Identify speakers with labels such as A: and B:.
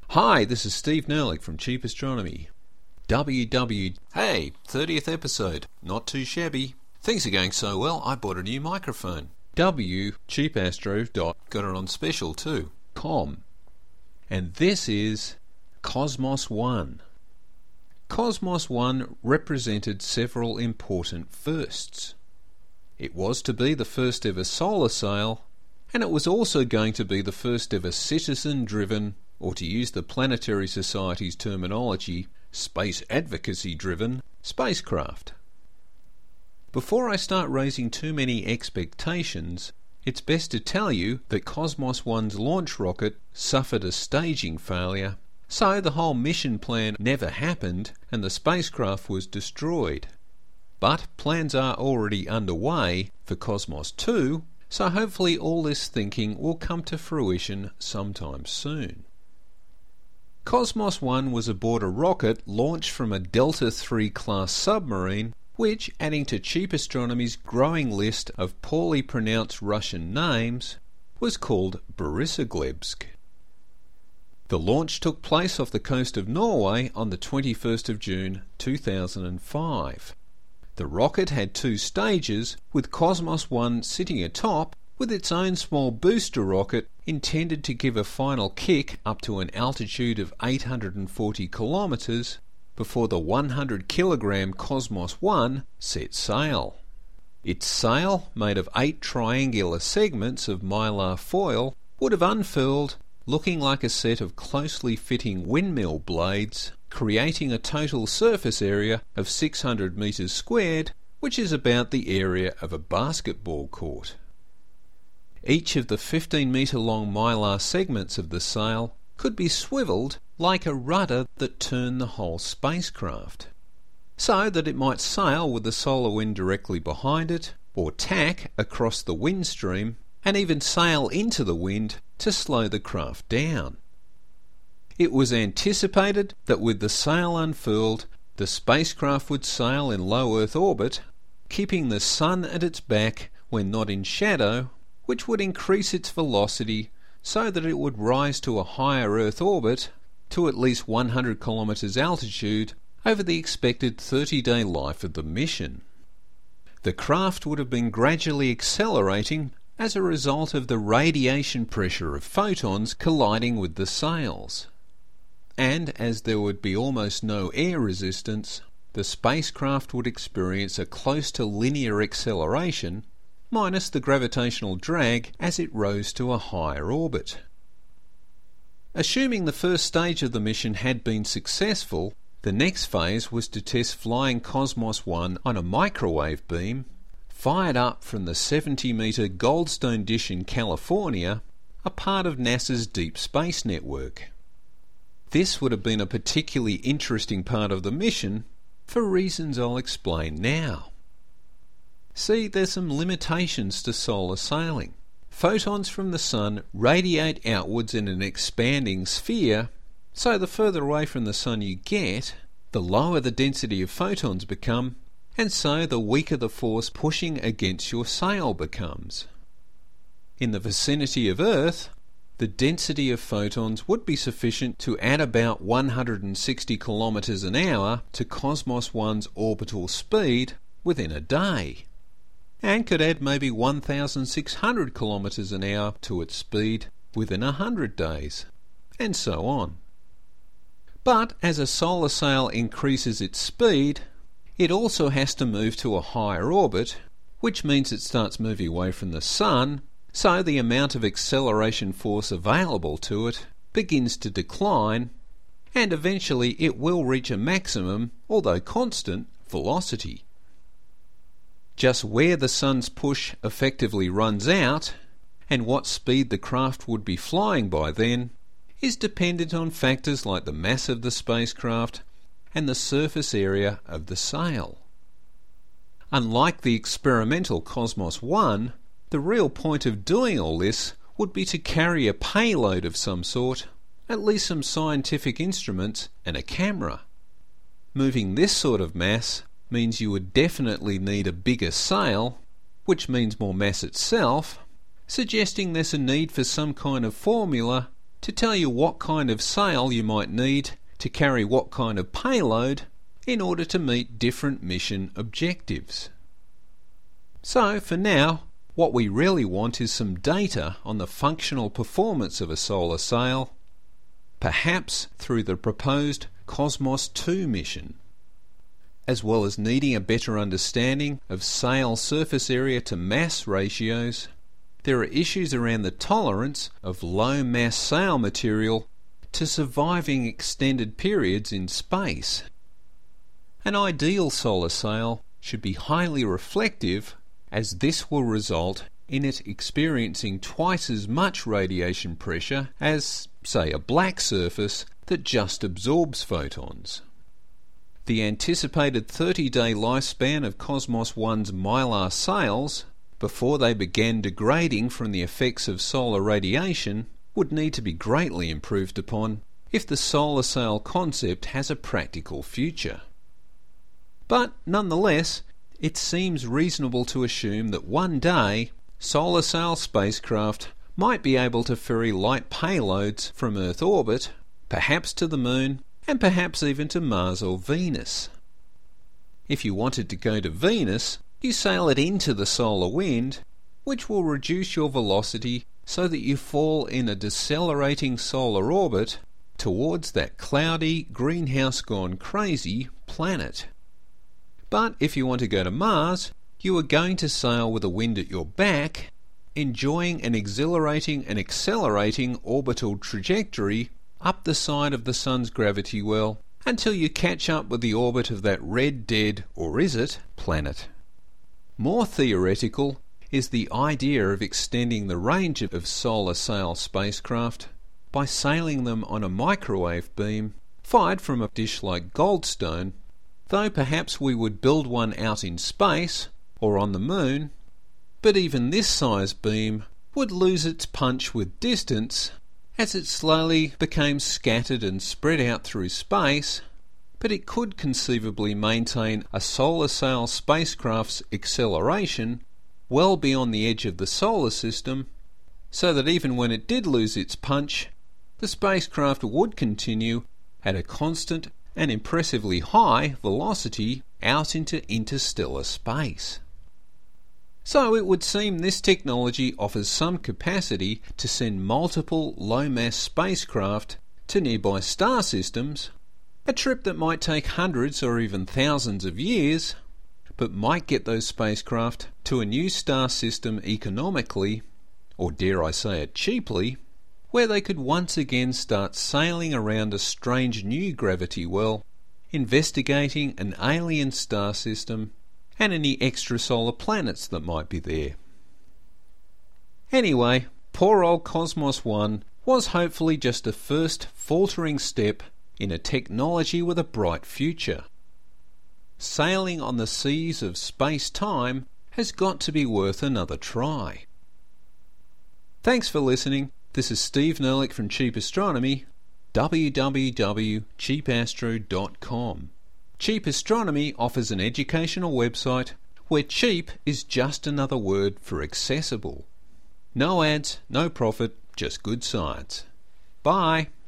A: Hi, this is Steve Nerlich from Cheap Astronomy. Hey, 30th episode. Not too shabby. Things are going so well, I bought a new microphone. Cheapastro. Got it on special too. .com. And this is Cosmos 1. Cosmos 1 represented several important firsts. It was to be the first ever solar sail, and it was also going to be the first ever citizen-driven, or to use the Planetary Society's terminology, space advocacy-driven spacecraft. Before I start raising too many expectations, it's best to tell you that Cosmos 1's launch rocket suffered a staging failure, so the whole mission plan never happened and the spacecraft was destroyed. But plans are already underway for Cosmos 2, so hopefully all this thinking will come to fruition sometime soon. Cosmos 1 was aboard a rocket launched from a Delta III class submarine, which, adding to Cheap Astronomy's growing list of poorly pronounced Russian names, was called Borissoglebsk. The launch took place off the coast of Norway on the 21st of June 2005. The rocket had two stages, with Cosmos 1 sitting atop with its own small booster rocket intended to give a final kick up to an altitude of 840 kilometres before the 100-kilogram Cosmos 1 set sail. Its sail, made of 8 triangular segments of mylar foil, would have unfurled, looking like a set of closely fitting windmill blades, creating a total surface area of 600 metres squared, which is about the area of a basketball court. Each of the 15-metre-long mylar segments of the sail could be swivelled like a rudder that turned the whole spacecraft, so that it might sail with the solar wind directly behind it, or tack across the wind stream, and even sail into the wind to slow the craft down. It was anticipated that with the sail unfurled, the spacecraft would sail in low Earth orbit, keeping the Sun at its back when not in shadow, which would increase its velocity so that it would rise to a higher Earth orbit to at least 100 kilometres altitude over the expected 30-day life of the mission. The craft would have been gradually accelerating as a result of the radiation pressure of photons colliding with the sails. And as there would be almost no air resistance, the spacecraft would experience a close to linear acceleration minus the gravitational drag as it rose to a higher orbit. Assuming the first stage of the mission had been successful, the next phase was to test flying Cosmos 1 on a microwave beam fired up from the 70-metre Goldstone dish in California, a part of NASA's Deep Space Network. This would have been a particularly interesting part of the mission for reasons I'll explain now. See, there's some limitations to solar sailing. Photons from the Sun radiate outwards in an expanding sphere, so the further away from the Sun you get, the lower the density of photons become, and so the weaker the force pushing against your sail becomes. In the vicinity of Earth, the density of photons would be sufficient to add about 160 kilometres an hour to Cosmos 1's orbital speed within a day, and could add maybe 1,600 kilometres an hour to its speed within 100 days, and so on. But as a solar sail increases its speed, it also has to move to a higher orbit, which means it starts moving away from the Sun, so the amount of acceleration force available to it begins to decline, and eventually it will reach a maximum, although constant, velocity. Just where the Sun's push effectively runs out, and what speed the craft would be flying by then, is dependent on factors like the mass of the spacecraft and the surface area of the sail. Unlike the experimental Cosmos 1, the real point of doing all this would be to carry a payload of some sort, at least some scientific instruments and a camera. Moving this sort of mass means you would definitely need a bigger sail, which means more mass itself, suggesting there's a need for some kind of formula to tell you what kind of sail you might need to carry what kind of payload in order to meet different mission objectives. So for now, what we really want is some data on the functional performance of a solar sail, perhaps through the proposed Cosmos 2 mission, as well as needing a better understanding of sail surface area to mass ratios. There are issues around the tolerance of low mass sail material to surviving extended periods in space. An ideal solar sail should be highly reflective, as this will result in it experiencing twice as much radiation pressure as, say, a black surface that just absorbs photons. The anticipated 30-day lifespan of Cosmos 1's Mylar sails, before they began degrading from the effects of solar radiation, would need to be greatly improved upon if the solar sail concept has a practical future. But nonetheless, it seems reasonable to assume that one day solar sail spacecraft might be able to ferry light payloads from Earth orbit, perhaps to the Moon, and perhaps even to Mars or Venus. If you wanted to go to Venus, you sail it into the solar wind, which will reduce your velocity so that you fall in a decelerating solar orbit towards that cloudy, greenhouse-gone-crazy planet. But if you want to go to Mars, you are going to sail with a wind at your back, enjoying an exhilarating and accelerating orbital trajectory up the side of the Sun's gravity well until you catch up with the orbit of that red dead, or is it, planet. More theoretical is the idea of extending the range of solar sail spacecraft by sailing them on a microwave beam fired from a dish like Goldstone, though perhaps we would build one out in space or on the Moon, but even this size beam would lose its punch with distance as it slowly became scattered and spread out through space, but it could conceivably maintain a solar sail spacecraft's acceleration well beyond the edge of the solar system, so that even when it did lose its punch, the spacecraft would continue at a constant and impressively high velocity out into interstellar space. So it would seem this technology offers some capacity to send multiple low-mass spacecraft to nearby star systems, a trip that might take hundreds or even thousands of years, but might get those spacecraft to a new star system economically, or dare I say it cheaply, where they could once again start sailing around a strange new gravity well, investigating an alien star system and any extrasolar planets that might be there. Anyway, poor old Cosmos 1 was hopefully just a first faltering step in a technology with a bright future. Sailing on the seas of space-time has got to be worth another try. Thanks for listening. This is Steve Nerlich from Cheap Astronomy, www.cheapastro.com. Cheap Astronomy offers an educational website where cheap is just another word for accessible. No ads, no profit, just good science. Bye.